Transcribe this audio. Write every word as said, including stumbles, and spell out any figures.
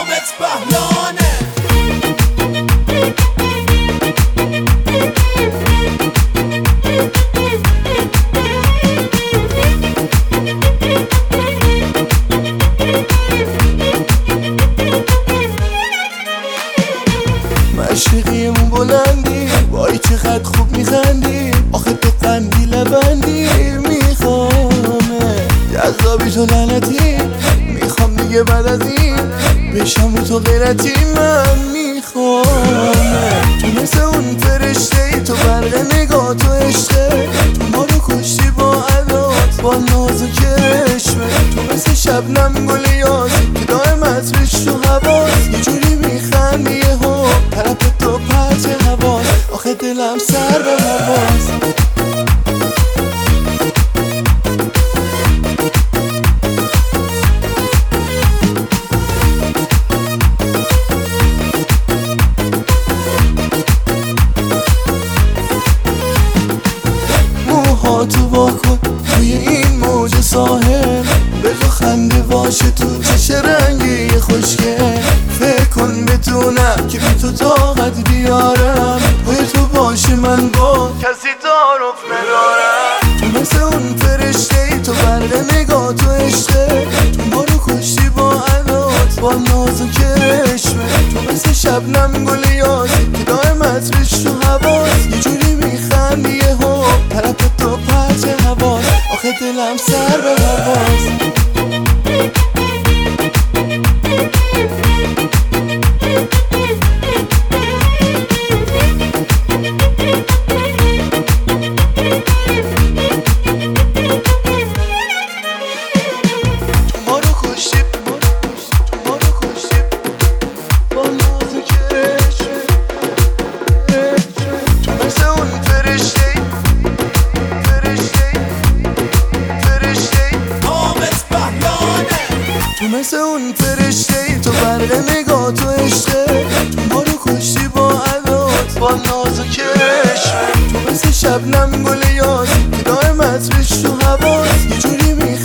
حامد بهلانه. مشرقیمون بلندی وای چقدر خوب میخندی، آخه تو قندی لبندی میخوامه جذابی تو لعنتی، میخوام دیگه بعد از این بشم رو تو غیرتی. من میخوامه تو مثل اون فرشته ای، تو برق نگاه تو عشقه، تو ما رو کشتی با عدات با ناز و کرشمه. تو مثل شبنم گل یاسی که دائم عطرش تو حواس، یه جوری میخندی یهو طرف تو پرچ حواس، آخه دلم سر به حواس. موهاتو واکن توی این موج ساحل، بگو خنده باشه تو چشم رنگی خوشگل. فکر کن بتونم که بی تو طاقت بیارم، پای تو باشه من با کسی تعارف ندارم. تو مثل اون فرشته ای، تو برق نگاه تو عشقه، تو ما رو کشتی با عدات با ناز و کرشمه. تو مثل شبنم گل یاسی که دائم عطرش تو حواس، یه جوری میخندی یهو طرف تو پرچ حواس، آخه دلم سر به حواس. تو مثل اون فرشته ای، تو برق نگاه تو عشقه، تو ما رو کشتی با عدات با ناز و کرشمه. تو مثل شبنم گل یاسی که دائم عطرش تو حواس، یه جوری می